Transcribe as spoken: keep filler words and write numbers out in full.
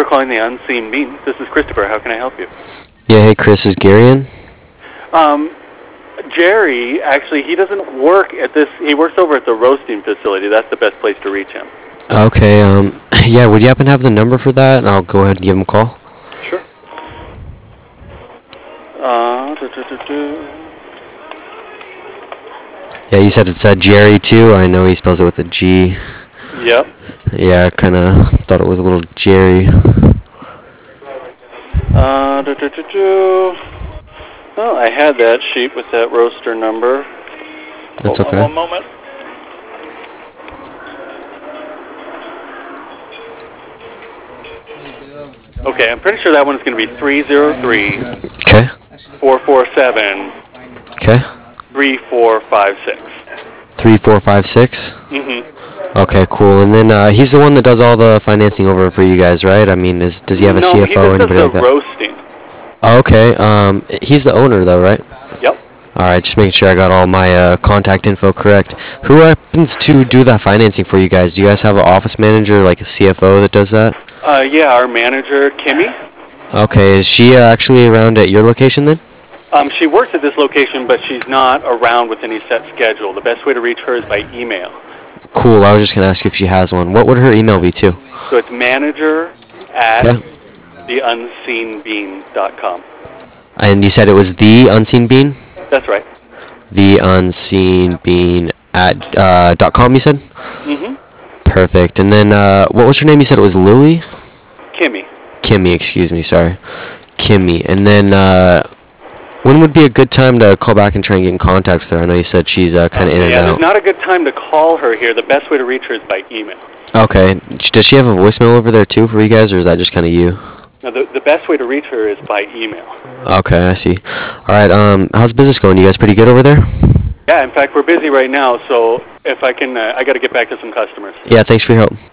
calling the Unseen Bean. This is Christopher. How can I help you? Yeah, hey Chris, is Gary in? Um, Jerry, actually, he doesn't work at this. He works over at the roasting facility. That's the best place to reach him. Okay, um, yeah, would you happen to have the number for that? And I'll go ahead and give him a call. Sure. Uh, do, do, do, do. Yeah, you said it's uh, Jerry too. I know he spells it with a G. Yep. Yeah, I kind of thought it was a little Jerry. Uh, do, do, do, do. Well, I had that sheet with that roaster number. That's Hold okay. on one moment. Okay, I'm pretty sure that one's going to be three zero three, Okay. four four seven, Okay. three four five six. Three, four, five, six. Mm-hmm. Okay, cool. And then uh, he's the one that does all the financing over for you guys, right? I mean, is does he have a no, C F O or he just anybody does like the that? roasting. Oh, okay. Um, he's the owner though, right? Yep. All right, just making sure I got all my uh, contact info correct. Who happens to do that financing for you guys? Do you guys have an office manager, like a C F O that does that? Uh, yeah, our manager, Kimmy. Okay, is she uh, actually around at your location then? Um, she works at this location, but she's not around with any set schedule. The best way to reach her is by email. Cool, I was just going to ask you if she has one. What would her email be too? So it's manager at Okay. the unseen bean dot com. And you said it was the Unseen Bean? That's right. The Unseen Bean at uh, dot com, you said? Mm-hmm. Perfect. And then, uh, what was her name? You said it was Lily? Kimmy. Kimmy, excuse me, sorry. Kimmy. And then, uh, when would be a good time to call back and try and get in contact with her? I know you said she's uh, kind of in and Yeah, there's out. not a good time to call her here. The best way to reach her is by email. Okay. Does she have a voicemail over there too for you guys, or is that just kind of you? Now, the, the best way to reach her is by email. Okay, I see. All right, um, how's business going? You guys pretty good over there? Yeah, in fact, we're busy right now, so if I can, uh, I got to get back to some customers. Yeah, thanks for your help.